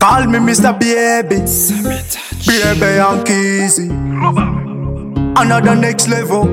Call me Mr. Baby, baby and Kizzy. Another next level.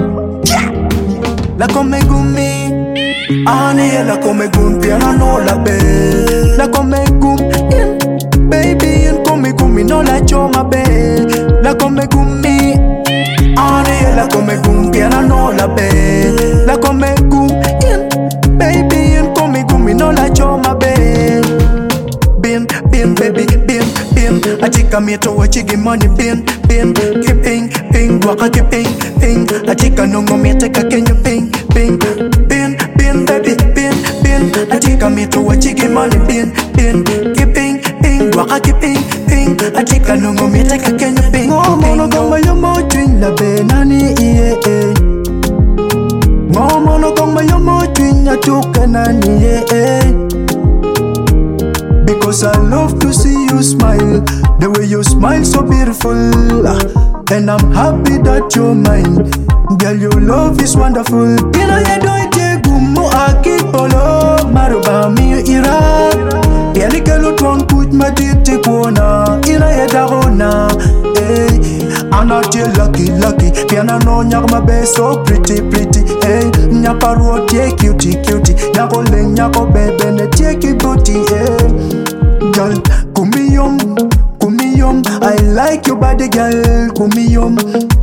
La come gummi, Annie, la come gum, piano no la be. La come gum, baby, and come gummi, no la choma be. La come gummi, Annie, la come gum, piano no la be. La come gum, baby, and come gummi, no la choma be. Bin, baby, bin. I take a me to watch you give money, bin. Keeping, waka keeping. I take a no me take a can you bin, baby, bin. I take a me to watch you give money, bin. Keeping, waka keeping. I take a no me take a can you bin. No mono come your mo twin la benani eh. No mono come your mo twin ya tukanani eh. Because I love to see you smile, the way you smile so beautiful. And I'm happy that you're mine. Girl, your love is wonderful. Ina ya doite gumo akipolo maruba mi ira. Yali kelo tuan put ma titi kona. Ina ya darona. I'm not yet lucky. Piano no nyak my best so pretty. Hey, nyapa rote cutie. Nyako le nyako bebe ne take booty. Girl, kumiyom. I like your body, girl. Kumiyom.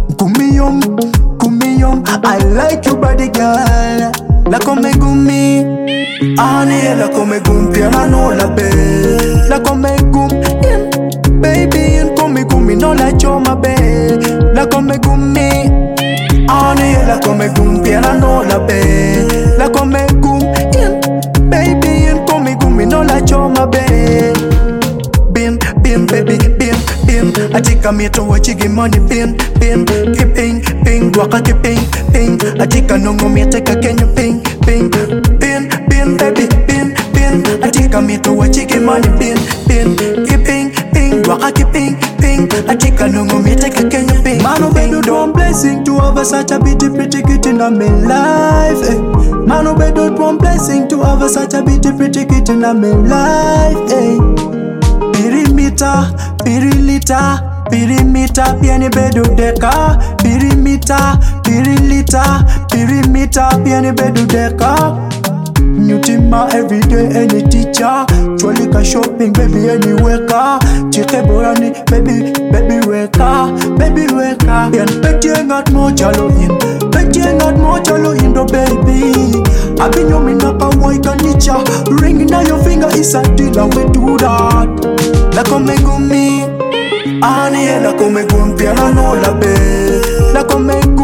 I like your body, girl. La come gumi, Annie, la come gum, piano no la be. La come gum, baby, and come gumi, no la choma be. La come gumi, Annie, la come gum, piano no la be. La come gum, baby, and come gumi, no la choma be. Bin, baby, bin. I take a me to watch you give money, bin. Keeping, waka keeping. I take a no me take a can you bin, baby, bin. I take a me to watch you give money, bin. Keeping, waka keeping. I take a no me take a can you bin. Mano bedu don't blessing to have such a pretty kitty in my life. Mano bedu don't blessing to have such a pretty kitty in my life. Pirimita, piani bedu deka. Pirimita, piani bedu deka. Nyutima everyday any teacher. Cholika shopping, baby anywhere ka. Chike borani, baby weka. Pian petje ngat mo chalo in do baby. Abinyo minaka waika nicha. Ring na your finger is a deal and we do that. La come gumi, Annie, la come gum, piano no la be. La come